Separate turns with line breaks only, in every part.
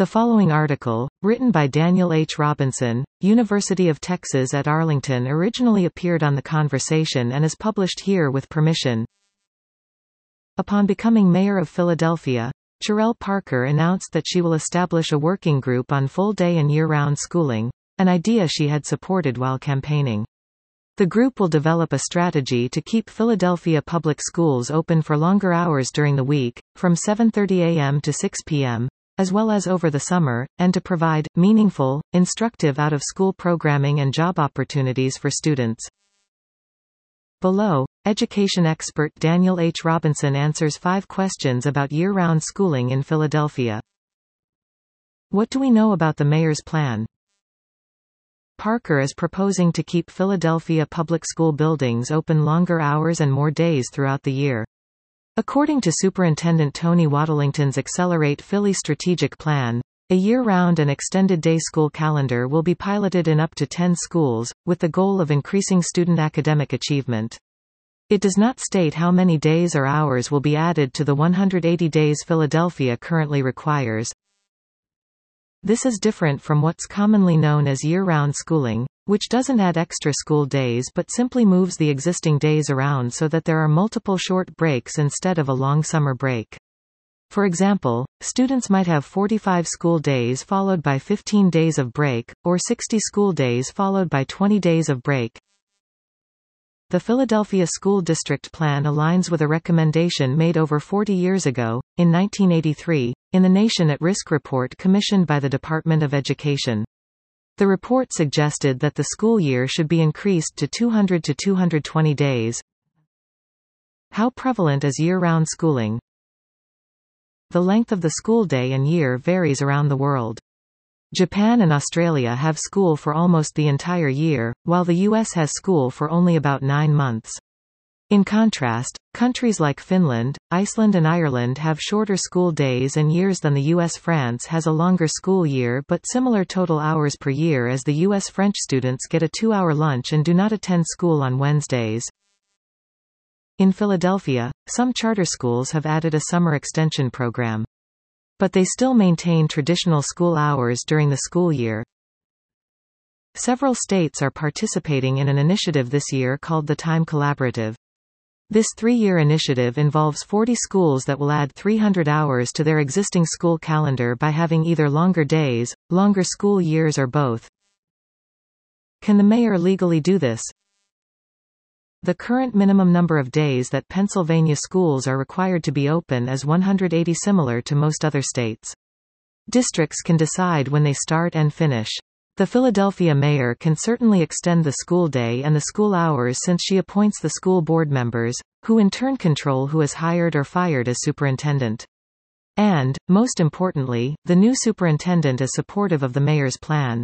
The following article, written by Daniel H. Robinson, University of Texas at Arlington, originally appeared on The Conversation and is published here with permission. Upon becoming mayor of Philadelphia, Cherelle Parker announced that she will establish a working group on full-day and year-round schooling, an idea she had supported while campaigning. The group will develop a strategy to keep Philadelphia public schools open for longer hours during the week, from 7:30 a.m. to 6 p.m., as well as over the summer, and to provide meaningful, instructive out-of-school programming and job opportunities for students. Below, education expert Daniel H. Robinson answers 5 questions about year-round schooling in Philadelphia. What do we know about the mayor's plan? Parker is proposing to keep Philadelphia public school buildings open longer hours and more days throughout the year. According to Superintendent Tony Waddlington's Accelerate Philly strategic plan, a year-round and extended day school calendar will be piloted in up to 10 schools, with the goal of increasing student academic achievement. It does not state how many days or hours will be added to the 180 days Philadelphia currently requires. This is different from what's commonly known as year-round schooling, which doesn't add extra school days but simply moves the existing days around so that there are multiple short breaks instead of a long summer break. For example, students might have 45 school days followed by 15 days of break, or 60 school days followed by 20 days of break. The Philadelphia School District Plan aligns with a recommendation made over 40 years ago, in 1983, in the Nation at Risk report commissioned by the Department of Education. The report suggested that the school year should be increased to 200 to 220 days. How prevalent is year-round schooling? The length of the school day and year varies around the world. Japan and Australia have school for almost the entire year, while the U.S. has school for only about 9 months. In contrast, countries like Finland, Iceland and Ireland have shorter school days and years than the U.S. France has a longer school year but similar total hours per year as the U.S. French students get a 2-hour lunch and do not attend school on Wednesdays. In Philadelphia, some charter schools have added a summer extension program. But they still maintain traditional school hours during the school year. Several states are participating in an initiative this year called the Time Collaborative. This 3-year initiative involves 40 schools that will add 300 hours to their existing school calendar by having either longer days, longer school years or both. Can the mayor legally do this? The current minimum number of days that Pennsylvania schools are required to be open is 180, similar to most other states. Districts can decide when they start and finish. The Philadelphia mayor can certainly extend the school day and the school hours since she appoints the school board members, who in turn control who is hired or fired as superintendent. And, most importantly, the new superintendent is supportive of the mayor's plan.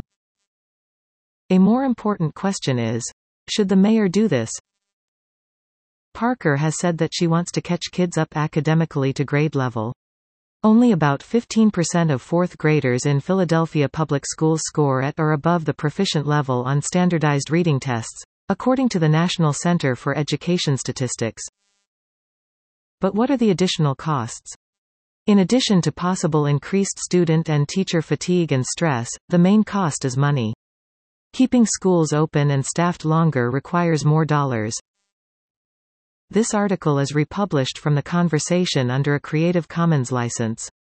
A more important question is, should the mayor do this? Parker has said that she wants to catch kids up academically to grade level. Only about 15% of 4th graders in Philadelphia public schools score at or above the proficient level on standardized reading tests, according to the National Center for Education Statistics. But what are the additional costs? In addition to possible increased student and teacher fatigue and stress, the main cost is money. Keeping schools open and staffed longer requires more dollars. This article is republished from The Conversation under a Creative Commons license.